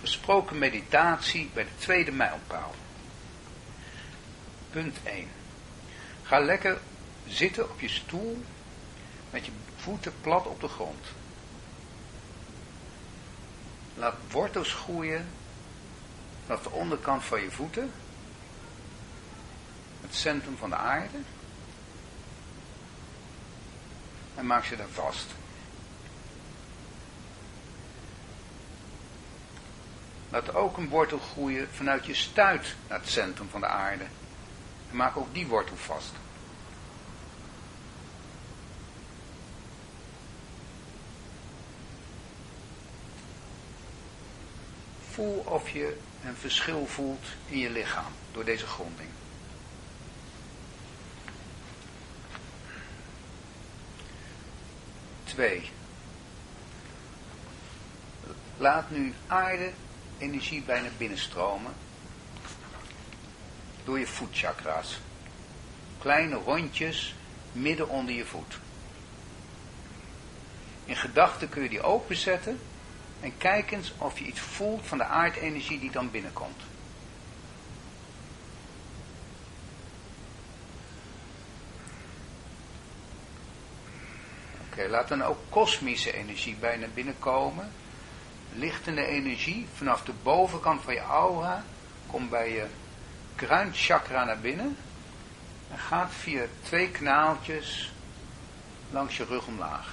besproken meditatie bij de tweede mijlpaal. Punt 1. Ga lekker zitten op je stoel met je voeten plat op de grond. Laat wortels groeien vanaf de onderkant van je voeten, het centrum van de aarde, en maak ze daar vast. Laat ook een wortel groeien vanuit je stuit naar het centrum van de aarde. En maak ook die wortel vast. Voel of je een verschil voelt in je lichaam door deze gronding. Twee. Laat nu aarde energie bijna binnenstromen door je voetchakra's. Kleine rondjes midden onder je voet. In gedachten kun je die openzetten en kijk eens of je iets voelt van de aardenergie die dan binnenkomt. Oké, laat dan ook kosmische energie bijna binnenkomen. Lichtende energie vanaf de bovenkant van je aura komt bij je kruinchakra naar binnen en gaat via 2 kanaaltjes langs je rug omlaag.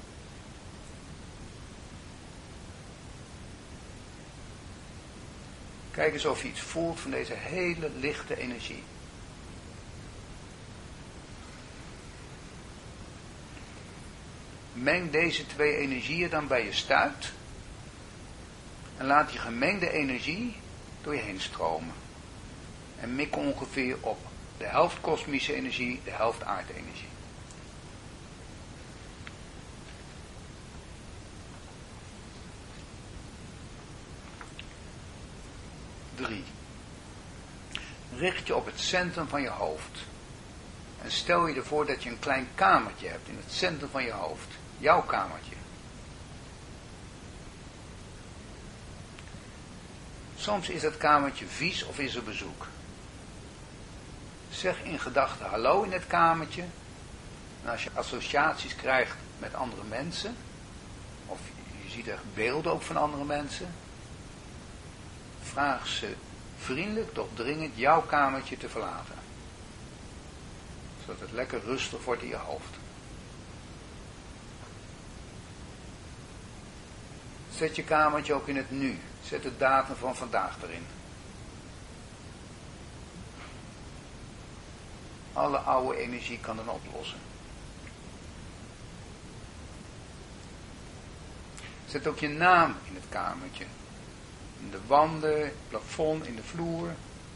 Kijk eens of je iets voelt van deze hele lichte energie. Meng deze 2 energieën dan bij je stuit en laat die gemengde energie door je heen stromen. En mik ongeveer op de helft kosmische energie, de helft aardenergie. Richt je op het centrum van je hoofd. En stel je ervoor dat je een klein kamertje hebt in het centrum van je hoofd. Jouw kamertje. Soms is dat kamertje vies of is er bezoek. Zeg in gedachten hallo in het kamertje. En als je associaties krijgt met andere mensen, of je ziet er beelden ook van andere mensen, vraag ze vriendelijk, doch dringend jouw kamertje te verlaten. Zodat het lekker rustig wordt in je hoofd. Zet je kamertje ook in het nu. Zet de datum van vandaag erin. Alle oude energie kan dan oplossen. Zet ook je naam in het kamertje. In de wanden, het plafond, in de vloer.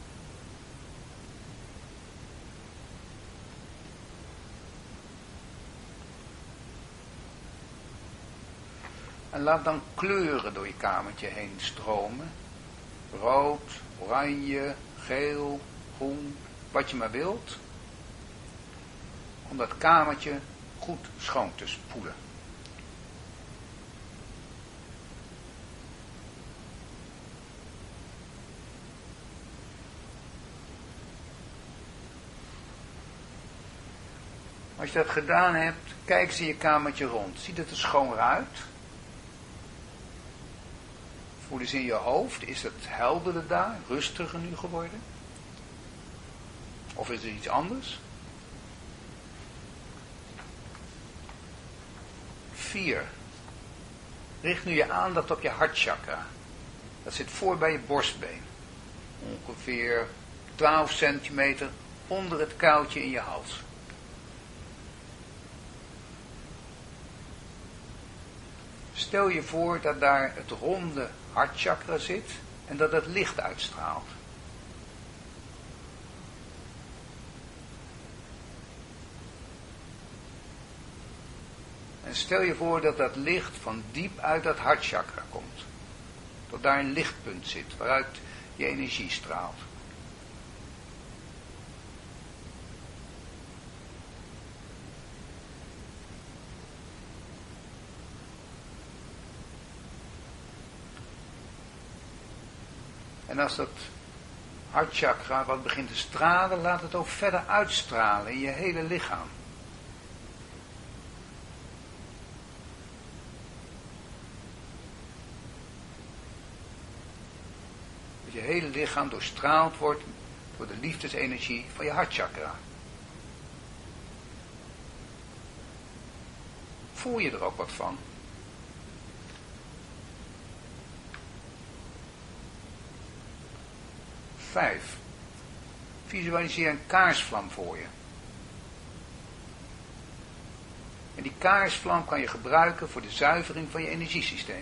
En laat dan kleuren door je kamertje heen stromen. Rood, oranje, geel, groen, wat je maar wilt. Om dat kamertje goed schoon te spoelen. Als je dat gedaan hebt, kijk eens in je kamertje rond. Ziet het er schoon uit? Voel eens in je hoofd. Is het helderder daar? Rustiger nu geworden? Of is er iets anders? 4. Richt nu je aandacht op je hartchakra. Dat zit voor bij je borstbeen. Ongeveer 12 centimeter onder het kuiltje in je hals. Stel je voor dat daar het ronde hartchakra zit en dat het licht uitstraalt. En stel je voor dat dat licht van diep uit dat hartchakra komt. Dat daar een lichtpunt zit waaruit je energie straalt. En als dat hartchakra wat begint te stralen, laat het ook verder uitstralen in je hele lichaam. Dat je hele lichaam doorstraald wordt door de liefdesenergie van je hartchakra. Voel je er ook wat van? Vijf. Visualiseer een kaarsvlam voor je. En die kaarsvlam kan je gebruiken voor de zuivering van je energiesysteem.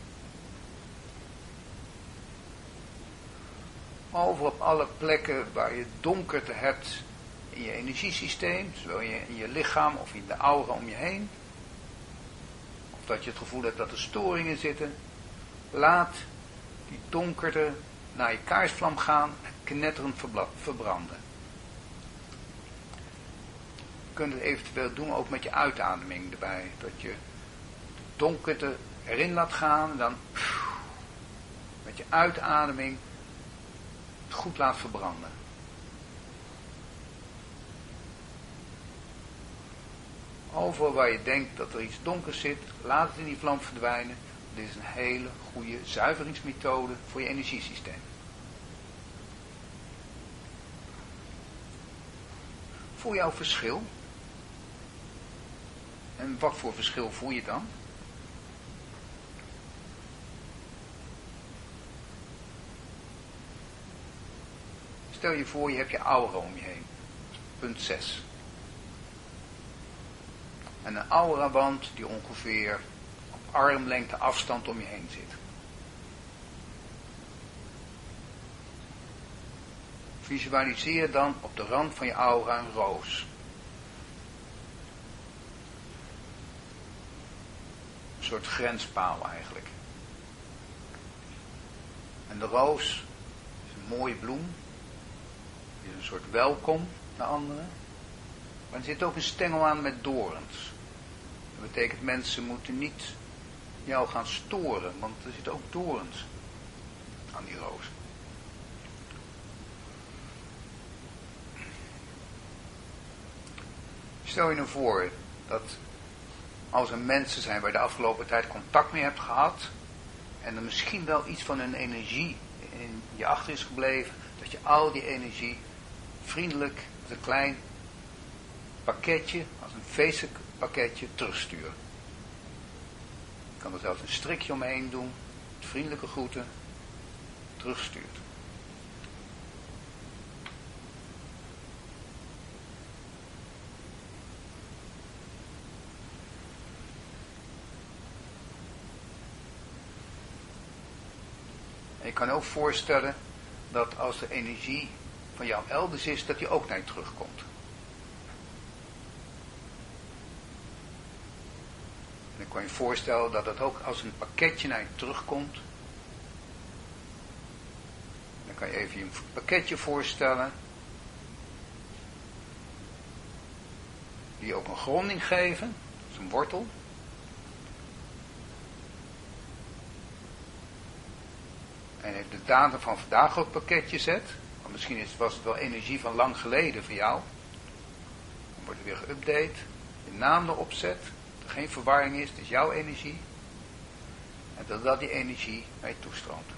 Overal op alle plekken waar je donkerte hebt in je energiesysteem, zowel in je lichaam of in de aura om je heen, of dat je het gevoel hebt dat er storingen zitten, laat die donkerte naar je kaarsvlam gaan en knetterend verbranden. Je kunt het eventueel doen ook met je uitademing erbij, dat je de donkerte erin laat gaan en dan met je uitademing het goed laat verbranden. Overal waar je denkt dat er iets donkers zit, laat het in die vlam verdwijnen. Dit is een hele goede zuiveringsmethode voor je energiesysteem. Voel je jouw verschil? En wat voor verschil voel je dan? Stel je voor, je hebt je aura om je heen. Punt 6. En een aurawand die ongeveer op armlengte afstand om je heen zit. Visualiseer dan op de rand van je aura een roos. Een soort grenspaal eigenlijk. En de roos is een mooie bloem. Het is een soort welkom naar anderen. Maar er zit ook een stengel aan met dorens. Dat betekent mensen moeten niet jou gaan storen, want er zitten ook dorens aan die roos. Stel je nou voor dat als er mensen zijn waar je de afgelopen tijd contact mee hebt gehad en er misschien wel iets van hun energie in je achter is gebleven, dat je al die energie vriendelijk als een klein pakketje, als een feestelijk pakketje terugsturen. Je kan er zelfs een strikje omheen doen, met vriendelijke groeten, terugstuurt. En je kan ook voorstellen dat als de energie van jou elders is, dat die ook naar je terugkomt. En dan kan je voorstellen dat het ook als een pakketje naar je terugkomt. Dan kan je even je een pakketje voorstellen. Die ook een gronding geven. Dat is een wortel. En heeft de datum van vandaag ook pakketje zet. Want misschien was het wel energie van lang geleden van jou. Dan wordt het weer geüpdate. Je naam erop zet. Dat er geen verwarring is. Het is jouw energie. En dat die energie naar je toestroomt.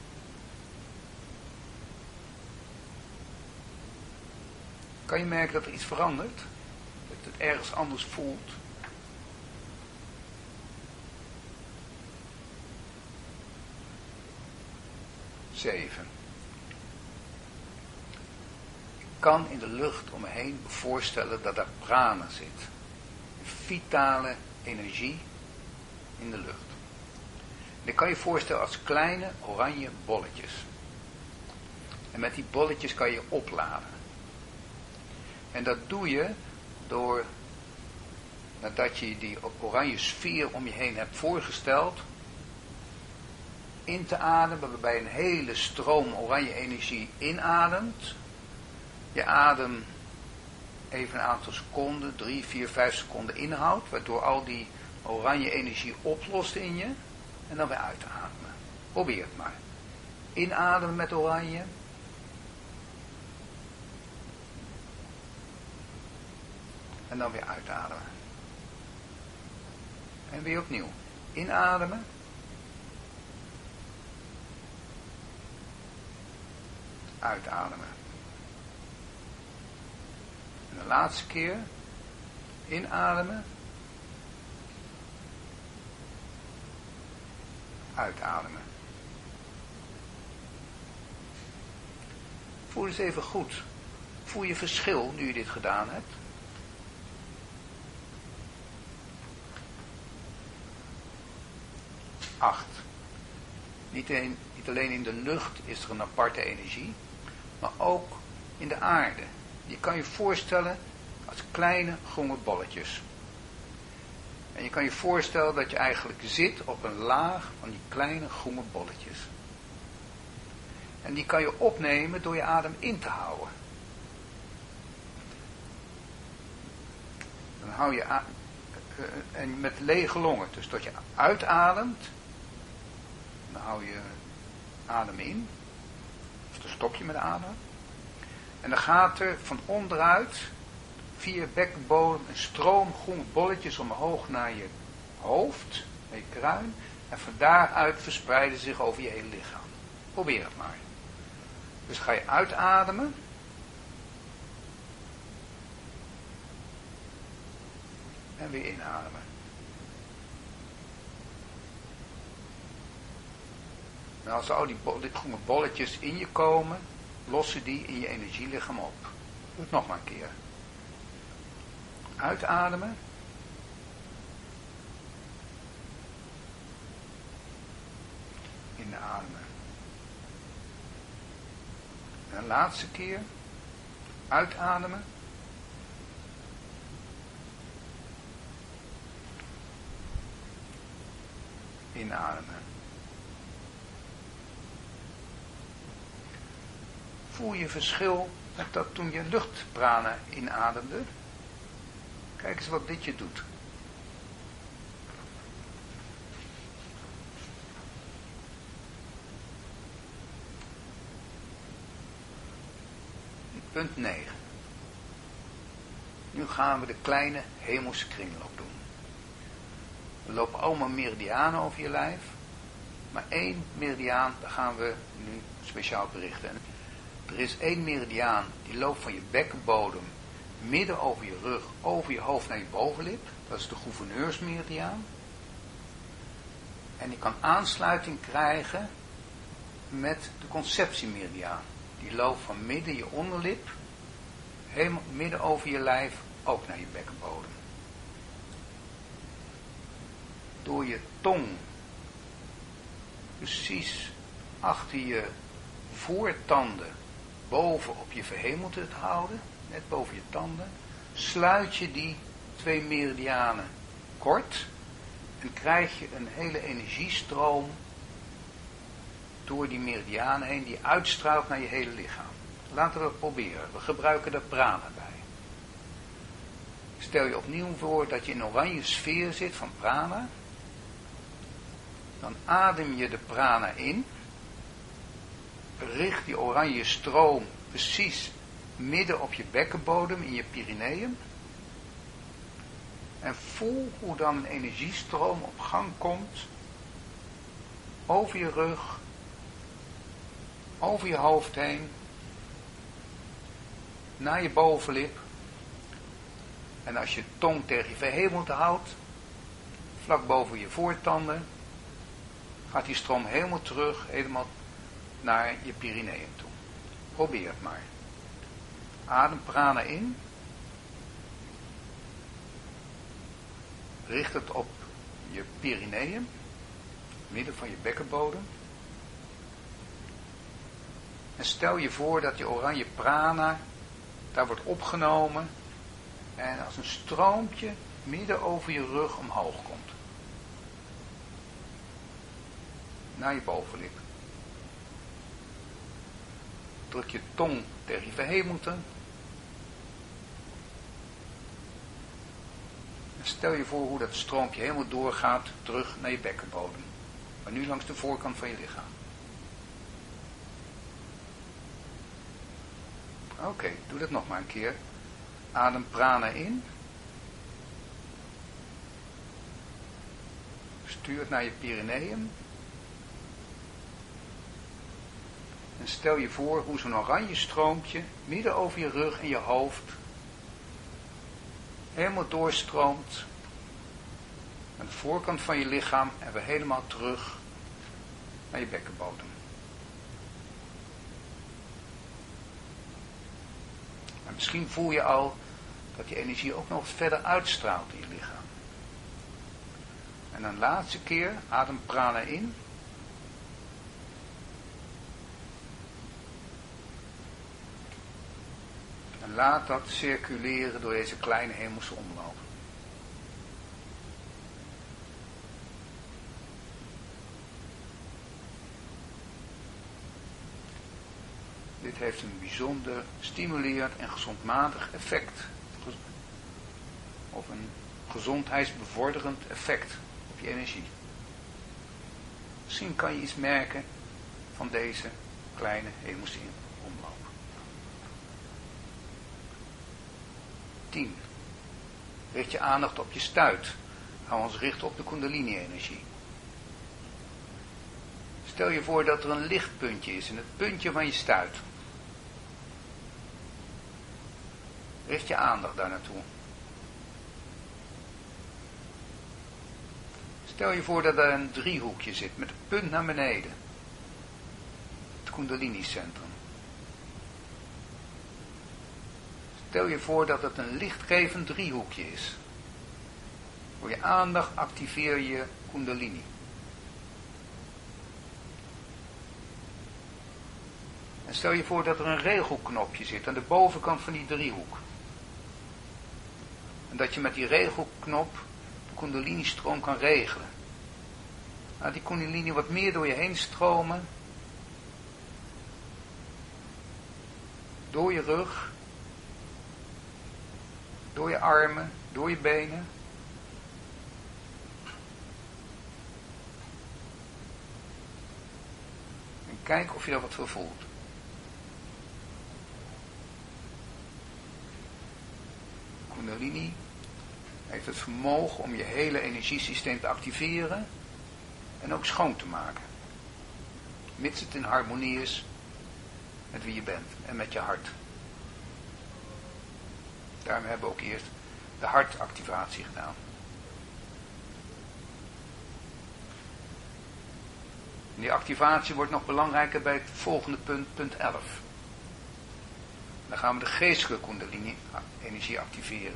Kan je merken dat er iets verandert? Dat het ergens anders voelt? Zeven. Ik kan in de lucht om me heen voorstellen dat daar prana zit. Een vitale energie in de lucht. En ik kan je voorstellen als kleine oranje bolletjes. En met die bolletjes kan je opladen. En dat doe je door, nadat je die oranje sfeer om je heen hebt voorgesteld, in te ademen, waarbij een hele stroom oranje energie inademt. Je adem even een aantal seconden, 3, 4, 5 seconden inhoudt, waardoor al die oranje energie oplost in je, en dan weer uitademen. Probeer het maar. Inademen met oranje. En dan weer uitademen. En weer opnieuw. Inademen. Uitademen. En de laatste keer. Inademen. Uitademen. Voel eens even goed. Voel je verschil nu je dit gedaan hebt? Acht. Niet alleen in de lucht is er een aparte energie, maar ook in de aarde. Je kan je voorstellen als kleine groene bolletjes. En je kan je voorstellen dat je eigenlijk zit op een laag van die kleine groene bolletjes. En die kan je opnemen door je adem in te houden. Dan hou je en met lege longen. Dus dat je uitademt. Dan hou je adem in. Of dan stop je met adem. En dan gaat er van onderuit via je bekkenbodem een stroom groene bolletjes omhoog naar je hoofd, naar je kruin. En van daaruit verspreiden ze zich over je hele lichaam. Probeer het maar. Dus ga je uitademen. En weer inademen. En als al die groene bolletjes in je komen, lossen die in je energielichaam op. Doe het nog maar een keer. Uitademen. Inademen. En de laatste keer. Uitademen. Inademen. Voel je verschil met dat toen je luchtprana inademde? Kijk eens wat dit je doet. Punt 9. Nu gaan we de kleine hemelse kringloop doen. We lopen allemaal meridianen over je lijf. Maar één meridiaan, daar gaan we nu speciaal berichten. Er is één meridiaan, die loopt van je bekkenbodem, midden over je rug, over je hoofd naar je bovenlip. Dat is de gouverneursmeridiaan. En die kan aansluiting krijgen met de conceptiemeridiaan. Die loopt van midden je onderlip, helemaal midden over je lijf, ook naar je bekkenbodem. Door je tong precies achter je voortanden boven op je verhemelte te houden, net boven je tanden, sluit je die twee meridianen kort en krijg je een hele energiestroom door die meridianen heen die uitstraalt naar je hele lichaam. Laten we dat proberen. We gebruiken er prana bij. Stel je opnieuw voor dat je in een oranje sfeer zit van prana. Dan adem je de prana in. Richt die oranje stroom precies midden op je bekkenbodem in je perineum. En voel hoe dan een energiestroom op gang komt. Over je rug. Over je hoofd heen. Naar je bovenlip. En als je tong tegen je verhemelte houdt. Vlak boven je voortanden. Gaat die stroom helemaal terug. Helemaal naar je perineum toe. Probeer het maar. Adem prana in. Richt het op je perineum. Midden van je bekkenbodem. En stel je voor dat die oranje prana daar wordt opgenomen en als een stroompje midden over je rug omhoog komt. Naar je bovenlip. Druk je tong tegen je verhemelte. En stel je voor hoe dat stroompje helemaal doorgaat terug naar je bekkenbodem. Maar nu langs de voorkant van je lichaam. Oké, doe dat nog maar een keer. Adem prana in. Stuur het naar je perineum. En stel je voor hoe zo'n oranje stroompje midden over je rug en je hoofd helemaal doorstroomt aan de voorkant van je lichaam en weer helemaal terug naar je bekkenbodem. En misschien voel je al dat die energie ook nog verder uitstraalt in je lichaam. En een laatste keer, adem prana in. En laat dat circuleren door deze kleine hemelse omloop. Dit heeft een bijzonder stimulerend en gezondmatig effect. Of een gezondheidsbevorderend effect op je energie. Misschien kan je iets merken van deze kleine hemelse omloop. 10. Richt je aandacht op je stuit. Hou ons richten op de kundalini-energie. Stel je voor dat er een lichtpuntje is in het puntje van je stuit. Richt je aandacht daar naartoe. Stel je voor dat er een driehoekje zit met een punt naar beneden. Het kundalini-centrum. Stel je voor dat het een lichtgevend driehoekje is. Door je aandacht activeer je kundalini. En stel je voor dat er een regelknopje zit aan de bovenkant van die driehoek. En dat je met die regelknop de kundalini-stroom kan regelen. Laat die kundalini wat meer door je heen stromen. Door je rug. Door je armen. Door je benen. En kijk of je daar wat voor voelt. Kundalini heeft het vermogen om je hele energiesysteem te activeren en ook schoon te maken. Mits het in harmonie is met wie je bent en met je hart. Daarom hebben we ook eerst de hartactivatie gedaan. En die activatie wordt nog belangrijker bij het volgende punt, punt 11. Dan gaan we de geestelijke kundalini-energie activeren.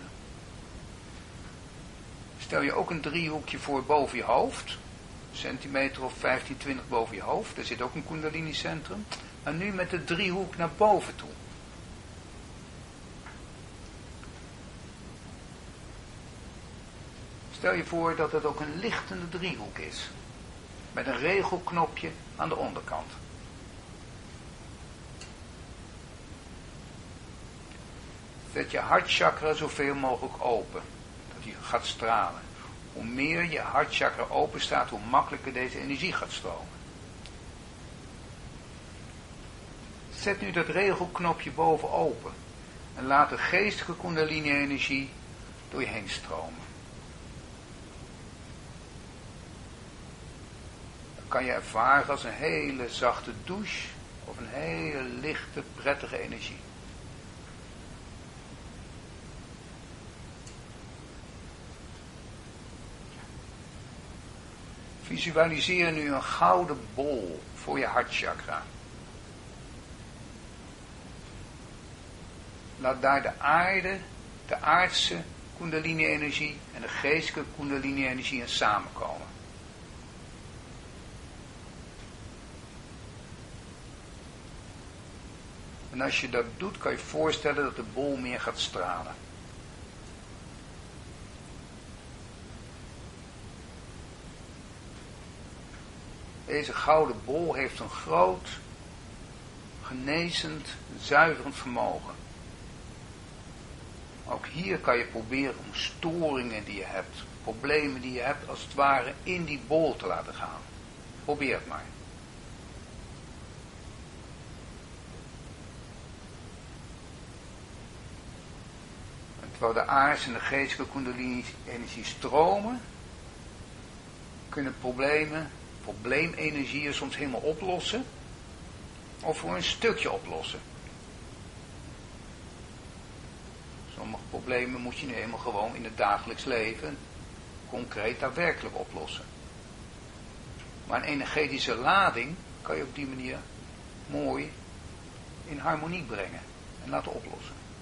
Stel je ook een driehoekje voor boven je hoofd. Een centimeter of 15, 20 boven je hoofd. Daar zit ook een kundalini-centrum. Maar nu met de driehoek naar boven toe. Stel je voor dat het ook een lichtende driehoek is. Met een regelknopje aan de onderkant. Zet je hartchakra zoveel mogelijk open. Dat die gaat stralen. Hoe meer je hartchakra open staat, hoe makkelijker deze energie gaat stromen. Zet nu dat regelknopje boven open. En laat de geestelijke kundalini-energie door je heen stromen. Dat kan je ervaren als een hele zachte douche. Of een hele lichte, prettige energie. Visualiseer nu een gouden bol voor je hartchakra. Laat daar de aarde, de aardse kundalini-energie en de geestelijke kundalini-energie in samenkomen. En als je dat doet, kan je voorstellen dat de bol meer gaat stralen. Deze gouden bol heeft een groot, genezend, zuiverend vermogen. Ook hier kan je proberen om storingen die je hebt, problemen die je hebt, als het ware in die bol te laten gaan. Probeer het maar. Terwijl de aardse en de geestelijke kundalini-energie stromen, kunnen probleemenergieën soms helemaal oplossen, of voor een stukje oplossen. Sommige problemen moet je nu helemaal gewoon in het dagelijks leven concreet daadwerkelijk oplossen. Maar een energetische lading kan je op die manier mooi in harmonie brengen en laten oplossen.